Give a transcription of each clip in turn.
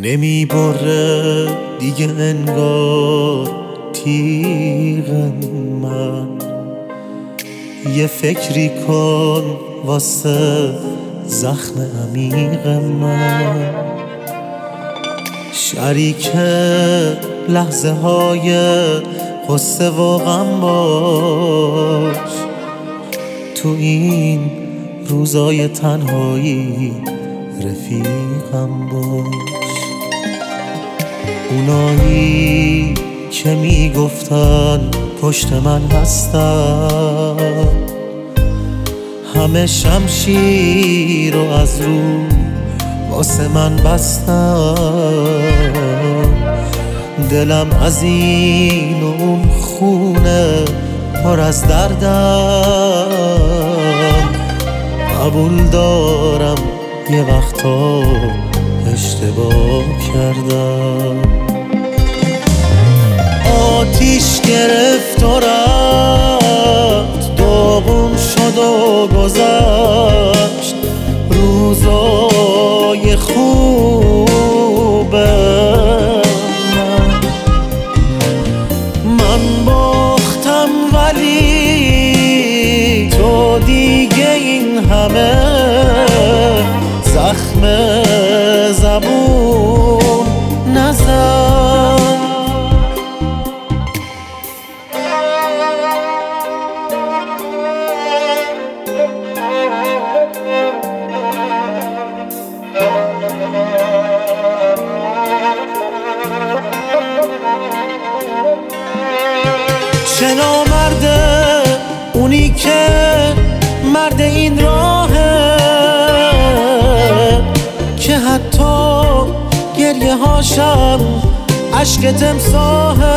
نمی بره دیگه انگار تیغ من. یه فکری کن واسه زخم عمیق من. شریک لحظه های غصه و غم باش، تو این روزای تنهایی رفیقم باش. اونایی که میگفتن پشت من هستن، همه شمشیر رو از رو واسه من بستن. دلم از این و اون خونه پر از دردم. قبول دارم یه وقتا اشتباه کردم. آتیش گرفت و رفت، داغون شد و گذشت. روزای خوبه من باختم، ولی تو دیگه این همه زخم زبون نزن. چه نامرده اونی که مرد این راهه، که حتی گریه هاشم عشق تمساحه.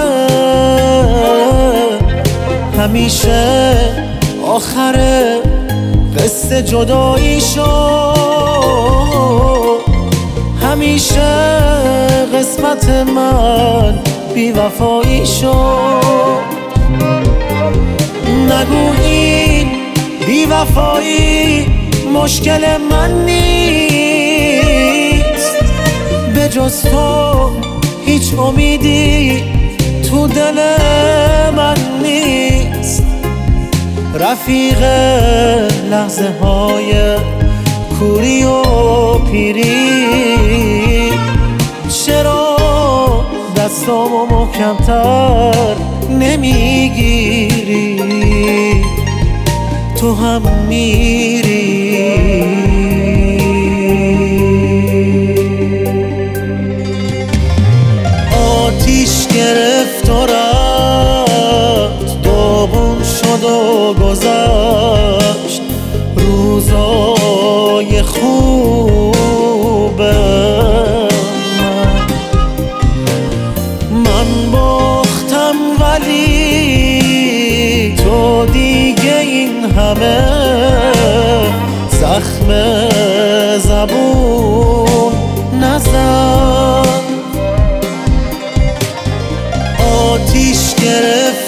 همیشه آخر قصه جدایی شد، همیشه قسمت من بی‌وفایی شد. نگو این بی‌وفایی مشکل من نیست، به جز تو هیچ امیدی تو دل من نیست. رفیق لحظه های کوری و پیری، چرا دستامو محکم‌تر نمیگیری؟ تو هم میری. آتیش گرفت و رفت، داغون شد و گذشت. روزای خوبه من باختم، ولی تو دیگه این همه زخم زبون نزن. آتیش گرفت